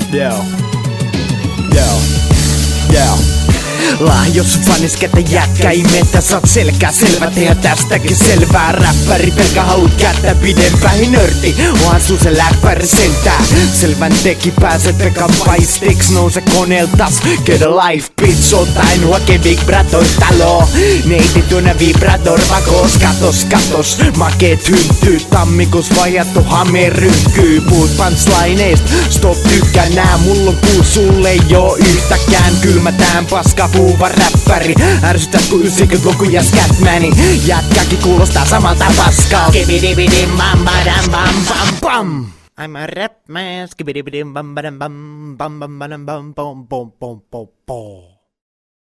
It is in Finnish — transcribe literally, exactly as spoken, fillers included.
Yeah. Yeah. Yeah. Lahjos fanis kättä jätkä imettä, saat selkää selvä, tehdä tästäkin selvää. Räppäri pelkä haluut kättä pidempään nörtti, onhan sun se läppäri sentää. Selvän teki pääset pekan paistiks, nouse koneeltas. Get a life bitch, otain huake Big Brother talo. Neiti tuonne vibrador vakos, katos katos. Makeet hyntyy, tammikuus vajattu hame ryhkyy. Puhut punchlineist, stop tykkää nää. Mulla on kuu, sulle ei oo yhtäkään. Kylmätään paska puuva räppäri. Ärsytät ku yhdeksänkymmentäluku ja Scatmani. Jätkäkin kuulostaa samalta paskaa. Skibidibidim bam badam bam bam bam. I'm a rap man. Skibidibidim bam badam bam bam bam badam bam bom bom bom bom bom.